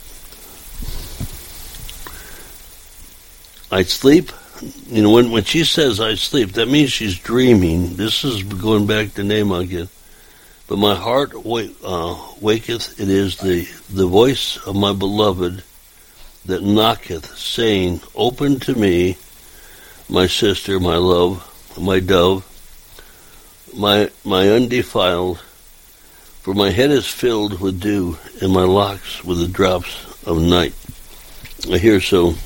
I sleep. You know, when, when she says I sleep, that means she's dreaming. This is going back to Naaman again. But my heart wake, uh, waketh, it is the, the voice of my beloved that knocketh, saying, open to me, my sister, my love, my dove, my my undefiled, for my head is filled with dew, and my locks with the drops of night. here, so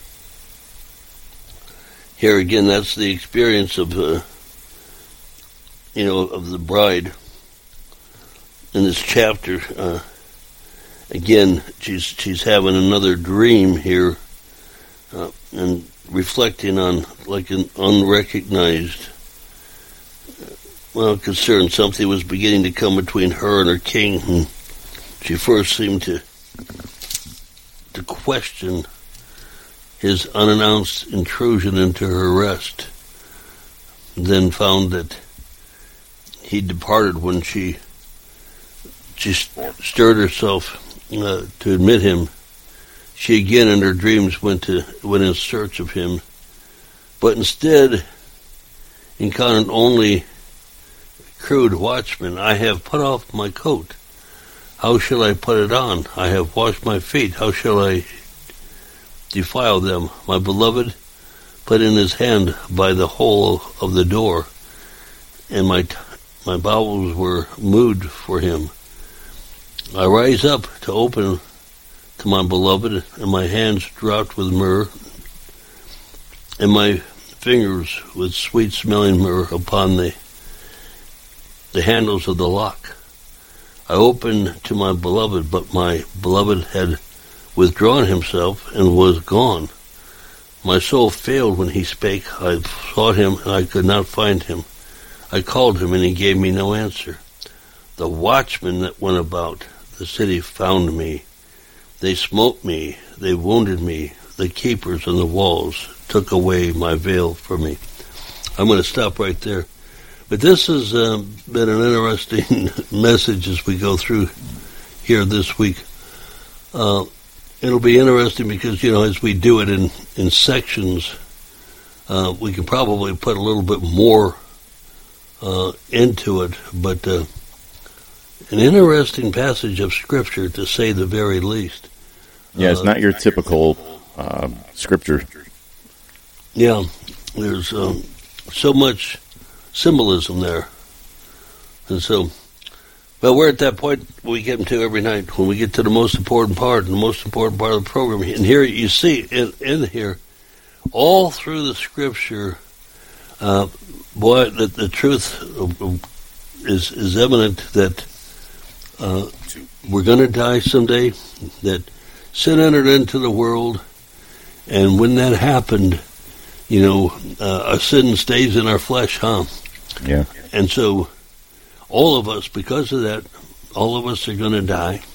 here again, that's the experience of, uh, you know, of the bride in this chapter. Uh, again, she's she's having another dream here, uh, and reflecting on like an unrecognized, well, concern. Something was beginning to come between her and her king, and she first seemed to to question his unannounced intrusion into her rest, then found that he departed when she she stirred herself uh, to admit him. She again in her dreams went to went in search of him, but instead encountered only crude watchman. I have put off my coat. How shall I put it on? I have washed my feet. How shall I defile them? My beloved put in his hand by the hole of the door, and my my bowels were moved for him. I rise up to open to my beloved, and my hands dropped with myrrh, and my fingers with sweet-smelling myrrh upon the the handles of the lock. I opened to my beloved, but my beloved had withdrawn himself and was gone. My soul failed when he spake. I sought him, and I could not find him. I called him, and he gave me no answer. The watchmen that went about the city found me. They smote me. They wounded me. The keepers on the walls took away my veil from me. I'm going to stop right there. But this has um, been an interesting message as we go through here this week. Uh, it'll be interesting because, you know, as we do it in, in sections, uh, we can probably put a little bit more uh, into it. But uh, an interesting passage of Scripture, to say the very least. Yeah, it's uh, not your typical uh, Scripture. Yeah, there's um, so much symbolism there. And so, well, we're at that point we get into every night, when we get to the most important part, and the most important part of the program. And here you see, in, in here, all through the Scripture, uh, boy, the, the truth is, is evident that uh, we're going to die someday, that sin entered into the world, and when that happened, you know, uh, our sin stays in our flesh, huh? Yeah. And so, all of us, because of that, all of us are going to die.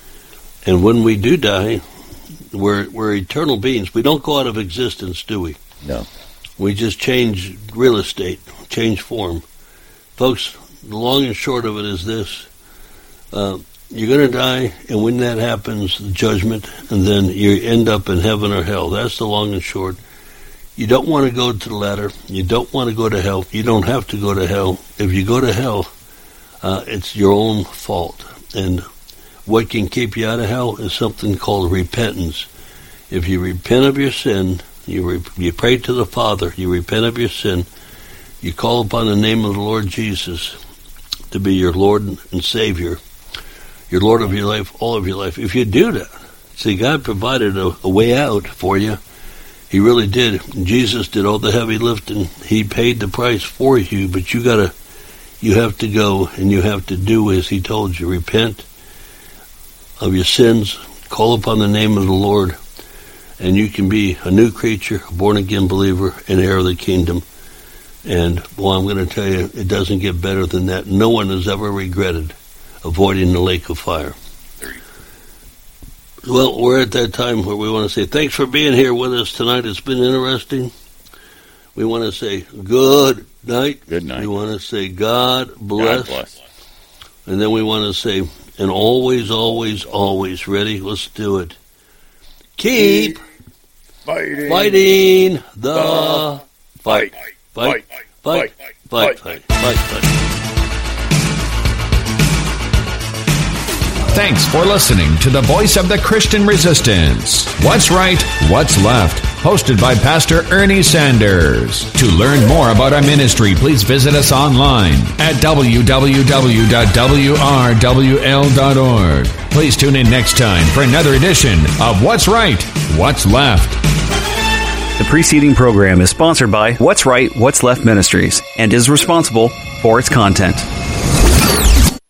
And when we do die, we're we're eternal beings. We don't go out of existence, do we? No. We just change real estate, change form. Folks, the long and short of it is this. Uh, you're going to die, and when that happens, the judgment, and then you end up in heaven or hell. That's the long and short. You don't want to go to the latter. You don't want to go to hell. You don't have to go to hell. If you go to hell, uh, it's your own fault. And what can keep you out of hell is something called repentance. If you repent of your sin, you re- you pray to the Father, you repent of your sin, you call upon the name of the Lord Jesus to be your Lord and Savior, your Lord of your life, all of your life. If you do that, see, God provided a, a way out for you. He really did. Jesus did all the heavy lifting. He paid the price for you, but you gotta, you have to go and you have to do as He told you. Repent of your sins, call upon the name of the Lord, and you can be a new creature, a born-again believer, and heir of the kingdom. And, well, I'm going to tell you, it doesn't get better than that. No one has ever regretted avoiding the lake of fire. Well, we're at that time where we want to say thanks for being here with us tonight. It's been interesting. We want to say good night. Good night. We want to say God bless. God bless. And then we want to say, and always, always, always ready. Let's do it. Keep fighting, fighting the, the fight. Fight. Fight. Fight. Fight. Fight. Fight. Fight. Thanks for listening to the voice of the Christian resistance. What's right? What's left? hosted by Pastor Ernie Sanders. To learn more about our ministry, please visit us online at w w w dot w r w l dot org. Please tune in next time for another edition of What's Right, What's Left. The preceding program is sponsored by What's Right, What's Left Ministries and is responsible for its content.